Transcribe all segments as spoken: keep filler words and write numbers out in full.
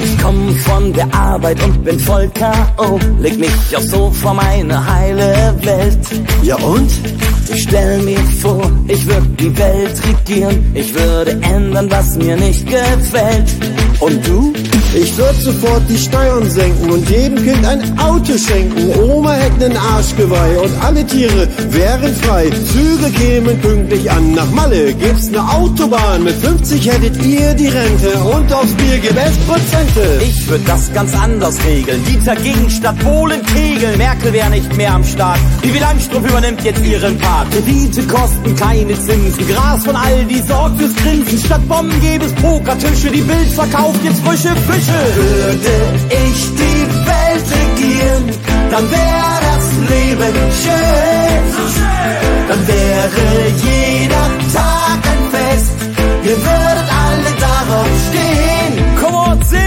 Ich komm von der Arbeit und bin voll K O. Leg mich aufs Sofa, meine heile Welt. Ja und? Ich stell mir vor, ich würde die Welt regieren. Ich würde ändern, was mir nicht gefällt. Und du? Ich würde sofort die Steuern senken und jedem Kind ein Auto schenken. Oma hätte einen Arschgeweih und alle Tiere wären frei. Züge kämen pünktlich an. Nach Malle gibt's eine Autobahn. Mit fünfzig hättet ihr die Rente und aufs Bier gibt es Prozente. Ich würde das ganz anders regeln. Dieter gegen statt Polen kegeln. Merkel wäre nicht mehr am Start. Wie Langstrumpf übernimmt jetzt ihren Part. Kredite kosten keine Zinsen. Gras von Aldi sorgt fürs Grinsen. Statt Bomben gäbe es Pokertische. Die Bild verkauft jetzt frische Fische. Würde ich die Welt regieren, dann wäre das Leben schön. Dann wäre jeder Tag ein Fest. Ihr würdet alle darauf stehen. Komm und sing!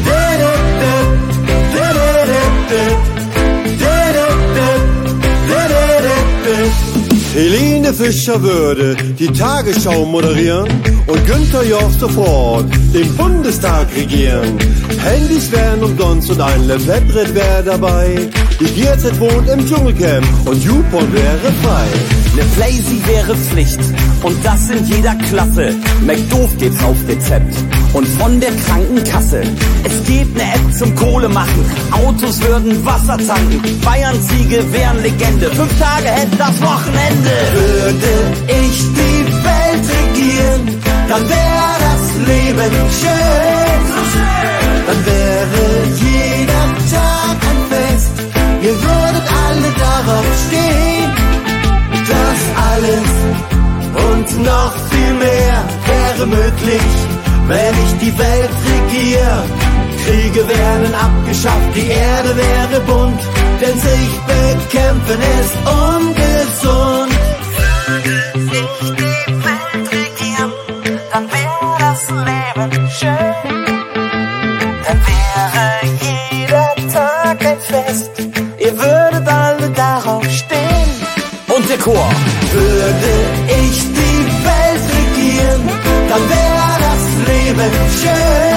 Helene Fischer würde die Tagesschau moderieren und Günther Jauch sofort den Bundestag regieren. Handys wären umsonst und ein Tablet wäre dabei. Die G Z wohnt im Dschungelcamp und YouPorn wäre frei. Ne Playsee wäre Pflicht und das in jeder Klasse. McDoof gibt's auf Rezept und von der Krankenkasse. Es gibt ne App zum Kohle machen, Autos würden Wasser tanken. Bayern-Ziege wären Legende, fünf Tage hätte das Wochenende. Würde ich die Welt regieren, dann wäre das Leben schön. Dann wäre jeder Tag ein Fest. Ihr würdet alle darauf stehen. Das alles und noch viel mehr wäre möglich, wenn ich die Welt regiere. Kriege werden abgeschafft, die Erde wäre bunt, denn sich bekämpfen ist ungesund. Würde ich die Welt regieren, dann wäre das Leben schön. Dann wäre jeder Tag ein Fest. Ihr würdet alle darauf stehen. Und der Chor. Würde ich die Welt regieren, dann wäre das Leben schön.